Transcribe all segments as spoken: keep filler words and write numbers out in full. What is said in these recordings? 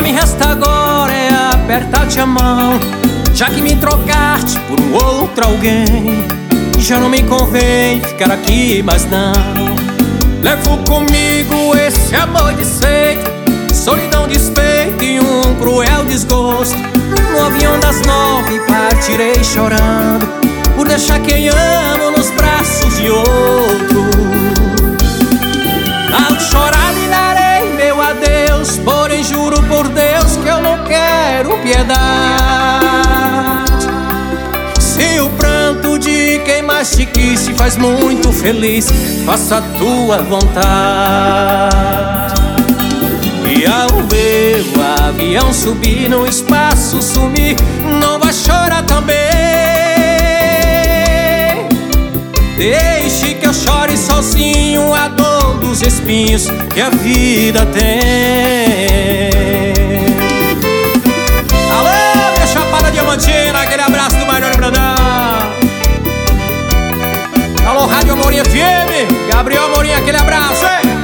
me resta agora é apertar-te a mão, já que me trocaste por um outro alguém. Já não me convém ficar aqui, mas não. Levo comigo esse amor desfeito, solidão, despeito e um cruel desgosto. No avião das nove partirei chorando, por deixar quem amo nos braços de outro. Ao chorar lhe darei meu adeus, porém juro por Deus que eu não quero piedade. Se o pranto de quem mais te quis te faz muito feliz, faça a tua vontade. E ao ver o avião subir no espaço sumir, não vai chorar também. Deixe que eu chore sozinho a dor dos espinhos que a vida tem. Alô, minha Chapada Diamantina, aquele abraço do Maroni Brandão. Alô, Rádio Amorim F M, Gabriel Amorim, aquele abraço, hein?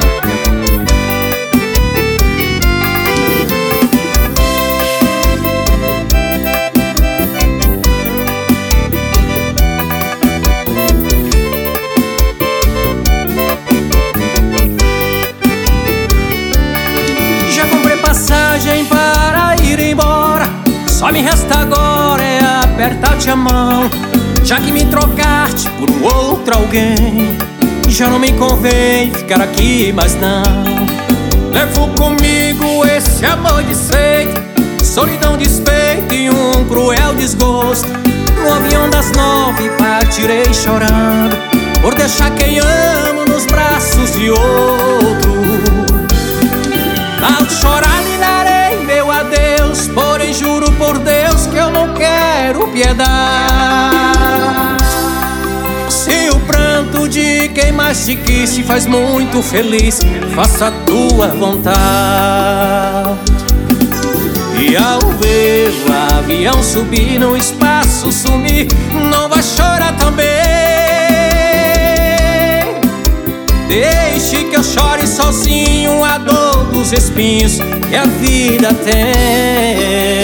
Passagem para ir embora, só me resta agora é apertar-te a mão, já que me trocaste por um outro alguém. Já não me convém ficar aqui, mas não. Levo comigo esse amor desfeito, solidão, despeito e um cruel desgosto. No avião das nove partirei chorando, por deixar quem amo nos braços de outro. Ao chorar lhe darei meu adeus, porém juro por Deus que eu não quero piedade. Se o pranto de quem mais te quis te faz muito feliz, faça a tua vontade. E ao ver o avião subir no espaço sumir, não vai chorar também. Deixe que eu chore sozinho a dor dos espinhos que a vida tem.